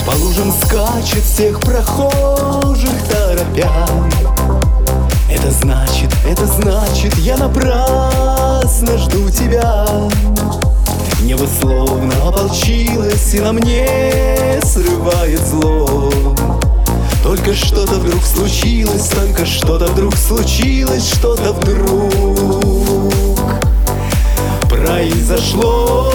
По лужам скачет всех прохожих торопя. Это значит, я напрасно жду тебя. Небо словно ополчилось и на мне срывает зло. Только что-то вдруг случилось, что-то вдруг произошло.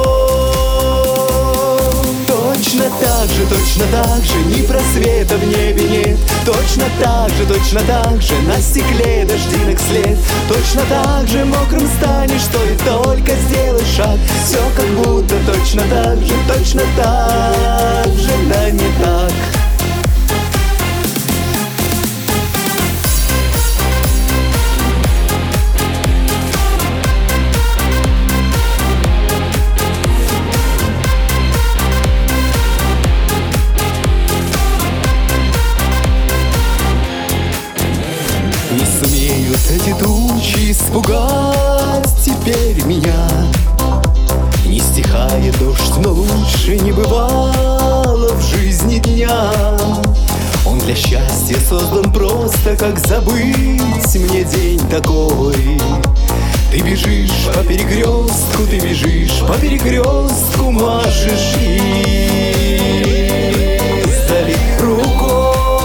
Точно так же, ни просвета в небе нет. Точно так же, на стекле дождинок след. Точно так же мокрым станешь, стоит только сделать шаг. Все как будто точно так же, да не так. Не сумеют эти тучи испугать теперь меня. Не стихает дождь, но лучше не бывало в жизни дня. Он для счастья создан просто, как забыть мне день такой. Ты бежишь по перекрестку, машешь издали рукой.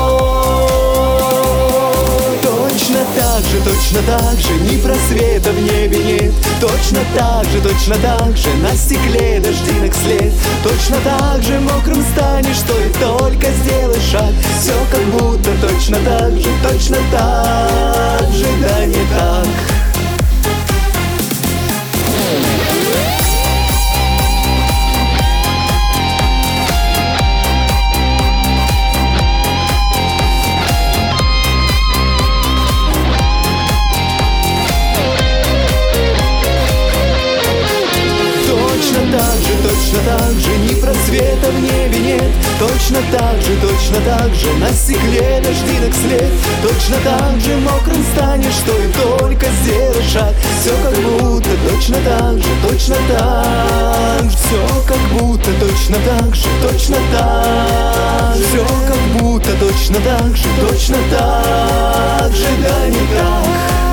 Точно так же, ни просвета в небе нет. Точно так же, на стекле дождинок след. Точно так же мокрым станешь, стоит только сделать шаг. Все как будто точно так же, да не так. Точно так же, ни просвета в небе нет. Точно так же, на стекле дождинок след. Точно так же мокрым станешь, стоит только сделать шаг. Все как будто точно так же, все как будто точно так же, все как будто точно так же, да не так.